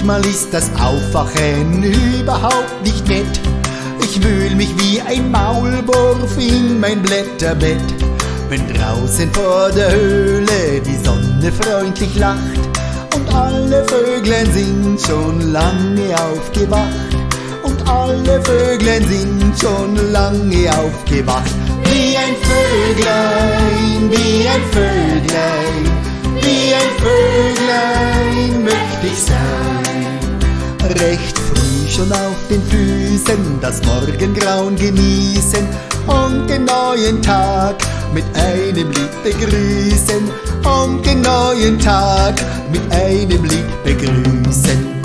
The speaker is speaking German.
Manchmal ist das Aufwachen überhaupt nicht nett. Ich wühl mich wie ein Maulwurf in mein Blätterbett. Wenn draußen vor der Höhle die Sonne freundlich lacht und alle Vöglein sind schon lange aufgewacht. Und alle Vöglein sind schon lange aufgewacht. Wie ein Vöglein, wie ein Vöglein, wie ein Vöglein möchte ich sein. Recht früh schon auf den Füßen das Morgengrauen genießen und den neuen Tag mit einem Lied begrüßen. Und den neuen Tag mit einem Lied begrüßen.